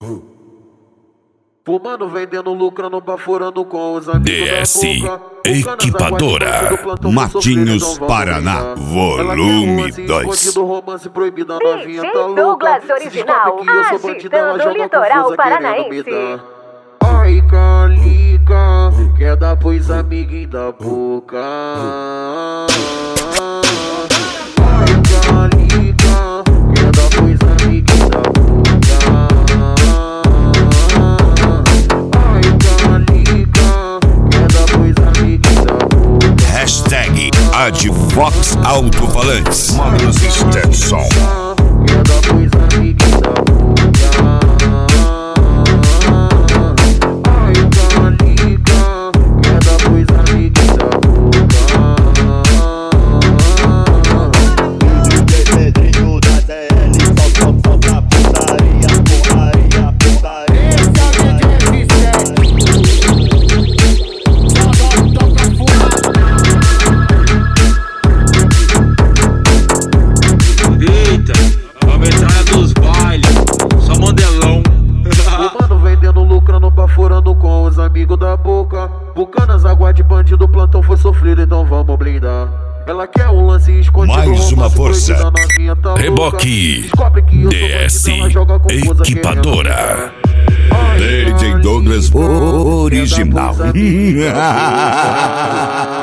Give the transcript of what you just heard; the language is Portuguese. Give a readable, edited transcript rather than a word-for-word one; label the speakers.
Speaker 1: Fumando, vendendo, lucrando, baforando com os amigos
Speaker 2: DS
Speaker 1: da boca.
Speaker 2: Equipadora, Matinhos, Paraná, volume 2.
Speaker 1: Romance proibido, novinha tá louca.
Speaker 3: Douglas original, agitando o litoral paranaense.
Speaker 1: Ai, calica, quer dar pros amiguinhos da boca. Ai, calica, quer dar pros amiguinhos da boca.
Speaker 2: Hashtag Advox Alto-Falantes. Manos Stetson. Baforando com os amigos da boca. Bucanas, água de bandido, plantão foi sofrido, então vamos blindar. Ela quer um lance escondido. Mais uma força. Tá Reboque DS Equipadora. DJ Douglas original.